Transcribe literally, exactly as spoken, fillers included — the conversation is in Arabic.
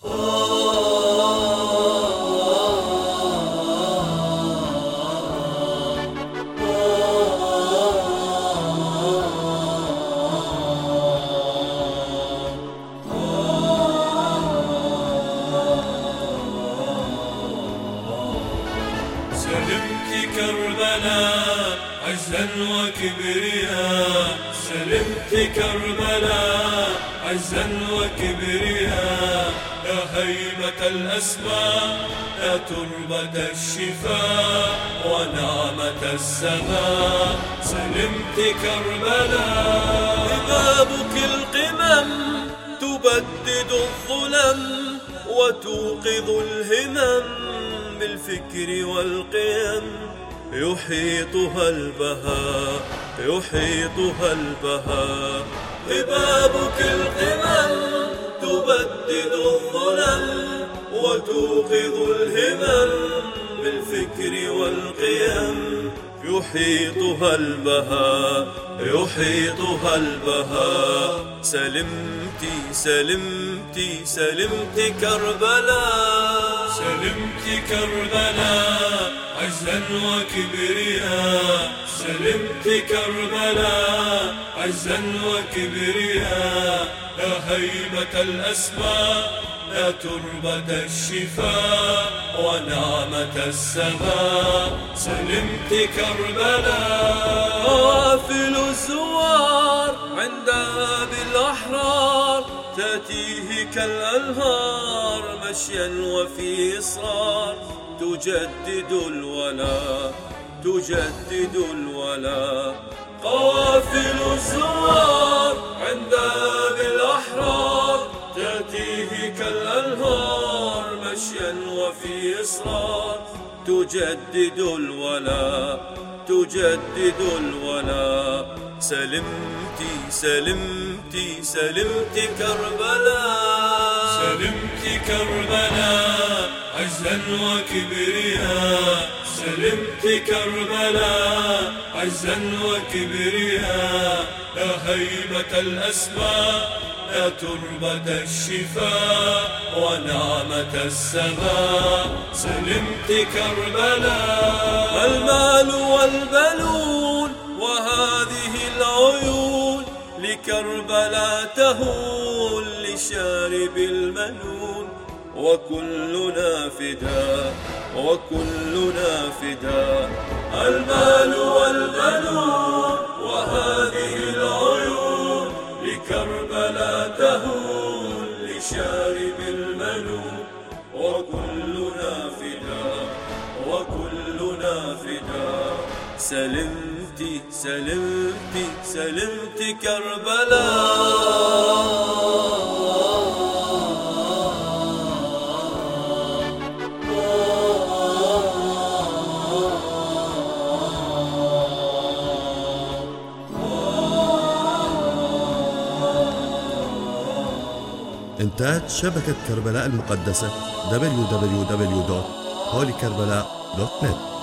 سلمت كربلاء عزا وكبرياء، سلمت كربلاء عزا وكبرياء، يا هيبة الأسماء يا تربة الشفاء ونعمة السماء. سلمت كربلاء ببابك القمم تبدد الظلم وتوقظ الهمم بالفكر والقيم، يحيطها البهاء يحيطها البهاء. هبابك القمم تبدد الظلم وتوقظ الهمم بالفكر والقيم، يحيطها البهاء يحيطها البهاء. سلمتي سلمتي سلمت كربلاء، سلمت كربلاء عزا وكبرياء، سلمت كربلاء عزا وكبرياء، يا هيبة الأسماء يا تربة الشفاء ونعمة السماء. سلمت كربلاء قوافل الزوار عند أبي الأحرار تأتيه كالأنهار مشيا وفي إصرار، تجدد الولاء تجدد الولاء. قوافل الزوار عند أبي الأحرار تأتيه كالأنهار مشيا وفي إصرار، تجدد الولاء تجدد الولاء. سلمتي سلمتي سلمت كربلاء، سلمت كربلاء عزا وكبرياء، سلمت كربلاء عزا وكبرياء، يا هيبة الأسماء يا تربة الشفاء ونعمة السماء. سلمت كربلاء المال والبنون وهذه العيون لكربلاء تهون لشارب المنون، وكلنا فداء وكلنا فداء. المال والبنون وهذه العيون لكربلاء تهون لشارب المنون، وكلنا فداء وكلنا فداء. سلمتي سلمتي سلمت كربلاء. إنتاج شبكة كربلاء المقدسة دبليو دبليو دبليو دوت هولي كربلاء دوت نت.